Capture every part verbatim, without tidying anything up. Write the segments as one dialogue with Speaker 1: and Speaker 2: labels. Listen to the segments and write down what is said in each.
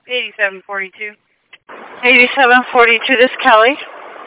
Speaker 1: eighty-seven forty-two.
Speaker 2: eighty-seven forty-two, this is Kelly.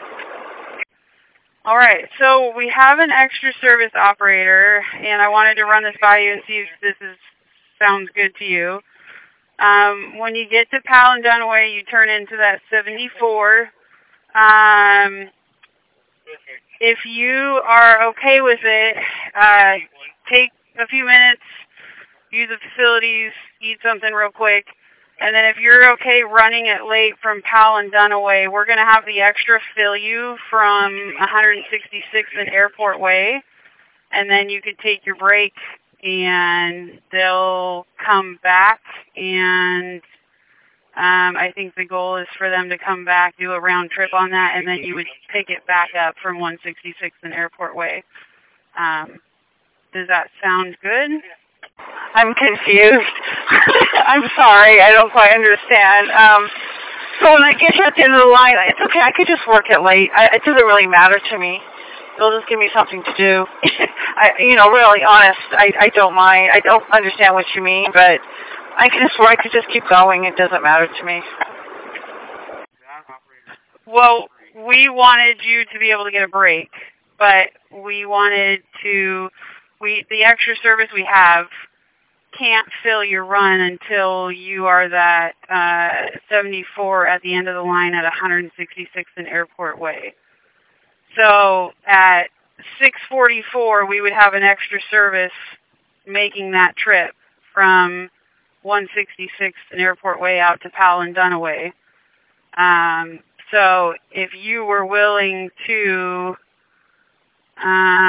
Speaker 1: All right, so we have an extra service operator, and I wanted to run this by you and see if this is sounds good to you. Um, when you get to Powell and Dunaway, you turn into that seventy-four. Um, if you are okay with it, uh, take a few minutes, use the facilities, eat something real quick. And then if you're okay running it late from Powell and Dunaway, we're going to have the extra fill you from one sixty-sixth and Airport Way. And then you could take your break and they'll come back. And um, I think the goal is for them to come back, do a round trip on that, and then you would pick it back up from one sixty-sixth and Airport Way. Um, does that sound good?
Speaker 2: I'm confused. I'm sorry, I don't quite understand. Um, so when I get you at the end of the line, it's okay, I could just work it late. I, it doesn't really matter to me. It'll just give me something to do. I, you know, really honest, I, I don't mind. I don't understand what you mean, but I can just, I could just keep going. It doesn't matter to me.
Speaker 1: Well, we wanted you to be able to get a break, but we wanted to, we the extra service we have can't fill your run until you are that uh, seventy-four at the end of the line at one sixty-sixth and Airport Way. So at six forty-four, we would have an extra service making that trip from one sixty-sixth and Airport Way out to Powell and Dunaway. Um, so if you were willing to... Uh,